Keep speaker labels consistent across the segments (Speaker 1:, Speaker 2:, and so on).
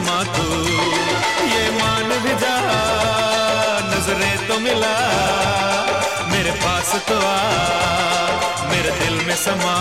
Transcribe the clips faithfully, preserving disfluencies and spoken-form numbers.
Speaker 1: समा तू, ये मान भी जा नजरें तो मिला, मेरे पास तो आ, मेरे दिल में समा।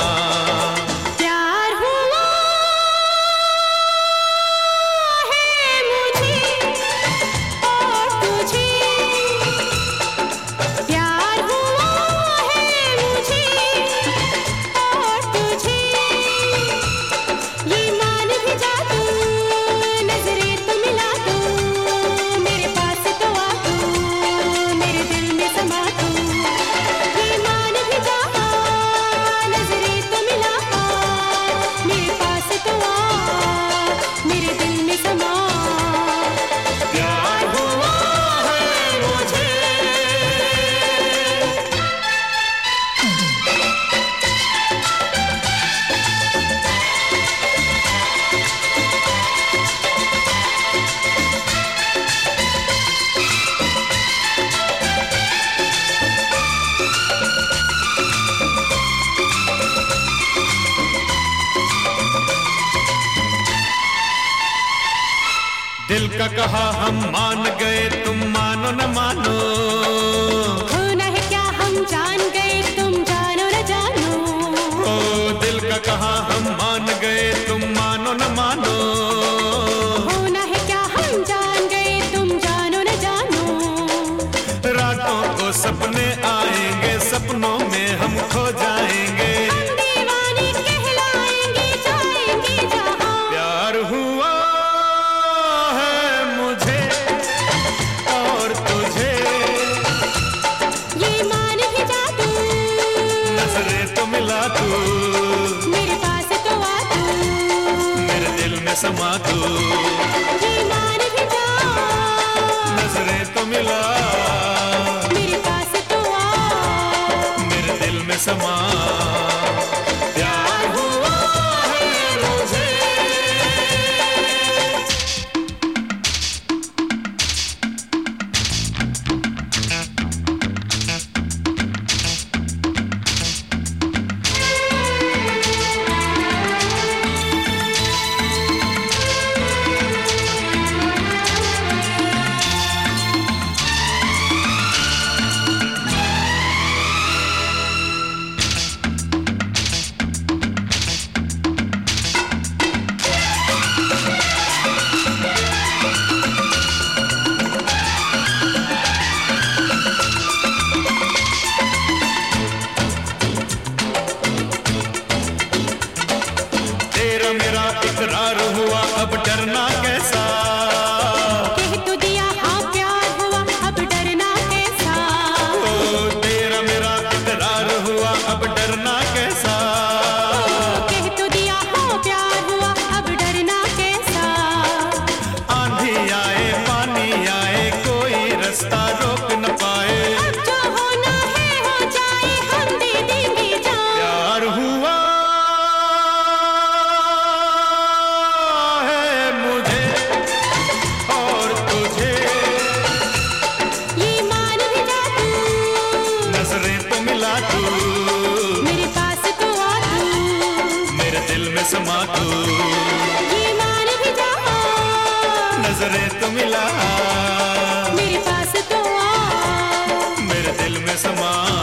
Speaker 1: दिल का कहा हम मान गए, तुम मानो न मानो,
Speaker 2: होना है क्या हम जान गए, तुम जानो न जानो।
Speaker 1: ओ दिल का कहा हम मान गए, तुम मानो न मानो,
Speaker 2: होना है क्या हम जान गए, तुम जानो न जानो।
Speaker 1: रातों को सपने आएंगे, सपनों में हम खो जाएंगे,
Speaker 2: हम दीवाने कहलाएंगे, जाएंगे जहां।
Speaker 1: प्यार हुआ मिला तू,
Speaker 2: मेरे पास तो आ तू,
Speaker 1: मेरे दिल में समा तू,
Speaker 2: ये मान भी जा,
Speaker 1: नजरें तो मिला,
Speaker 2: मेरे पास तो आ,
Speaker 1: मेरे दिल में समा। प्यार हुआ है मुझे। मेरा इकरार हुआ, अब डरना कैसा,
Speaker 2: कह तो दिया हाँ प्यार हुआ, अब डरना कैसा।
Speaker 1: ओ तेरा मेरा इकरार हुआ, अब डरना कैसा,
Speaker 2: कह तो दिया हाँ प्यार हुआ, अब डरना कैसा।
Speaker 1: आंधी आए पानी आए, कोई रास्ता रोक न पाए,
Speaker 2: अब जो होना है हो जाए, हम दे देंगे जान।
Speaker 1: प्यार हुआ
Speaker 2: मेरे पास तो आ तू,
Speaker 1: मेरे दिल में समा तू,
Speaker 2: ये मान भी जा,
Speaker 1: नजरें तो मिला,
Speaker 2: मेरे पास तो आ,
Speaker 1: मेरे दिल में समा।